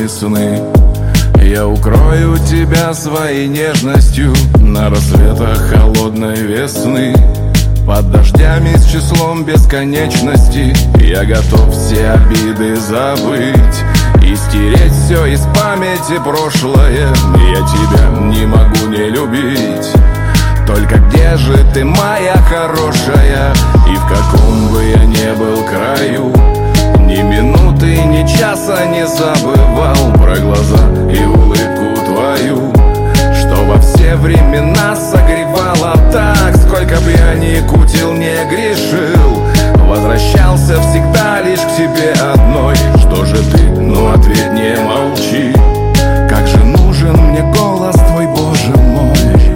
бессонные сны. Я укрою тебя своей нежностью на рассветах холодной весны. Под дождями с числом бесконечности я готов все обиды забыть и стереть все из памяти прошлое. Я тебя не могу не любить. Только где же ты, моя хорошая? И в каком бы я ни был краю, ни минуты, ни часа не забывал про глаза и улыбку твою, что во все времена согревала так. Сколько б я ни кутил, не грешил, возвращался всегда лишь к тебе одной. Что же ты, ну ответь, не молчи. Как же нужен мне голос твой, Боже мой.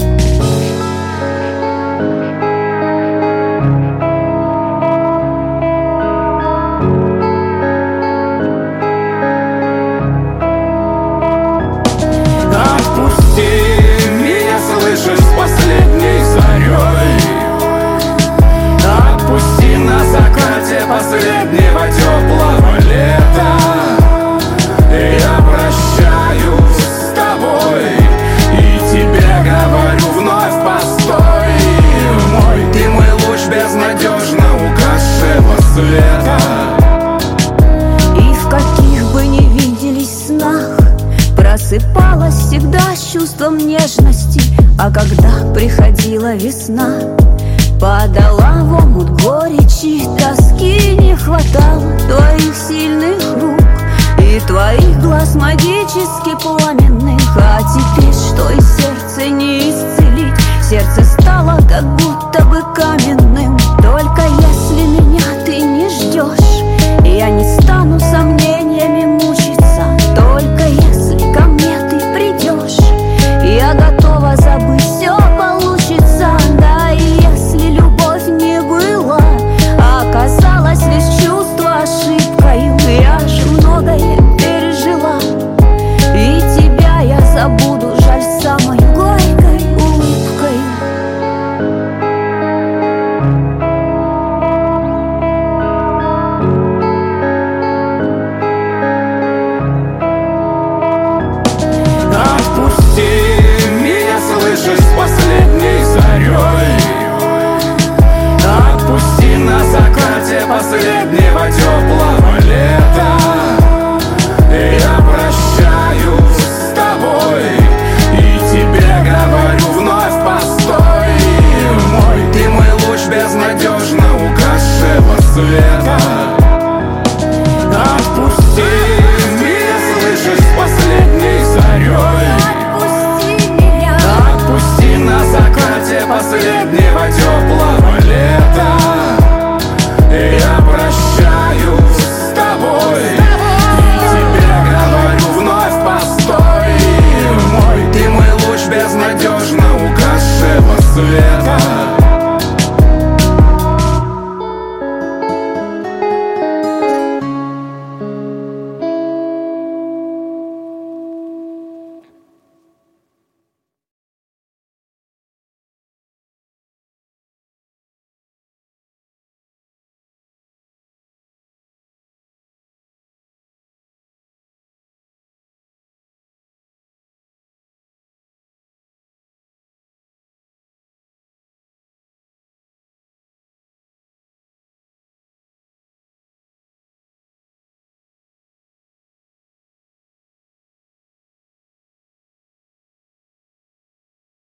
Последней зарей отпусти на закате последнего теплого лета. Я прощаюсь с тобой и тебе говорю вновь: постой, мой, ты мой луч безнадежно угасшего света. И в каких бы ни виделись снах просыпалась всегда с чувством нежности. А когда приходила весна, падала в омут горечи, тоски не хватало твоих сильных рук и твоих глаз магически пламенных. А теперь что и сердце не исцелить, сердце стало как будто бы каменным. Только если меня ты не ждешь, я не стану сомнениями мучиться. Только если ко мне ты придешь, я готова забыть, все получится. Да, и если любовь не была, оказалось лишь чувство ошибкою, я же многое пережила, и тебя я забуду, жаль, самой горькой улыбкой. Слышишь, с последней зарей отпусти на закате последний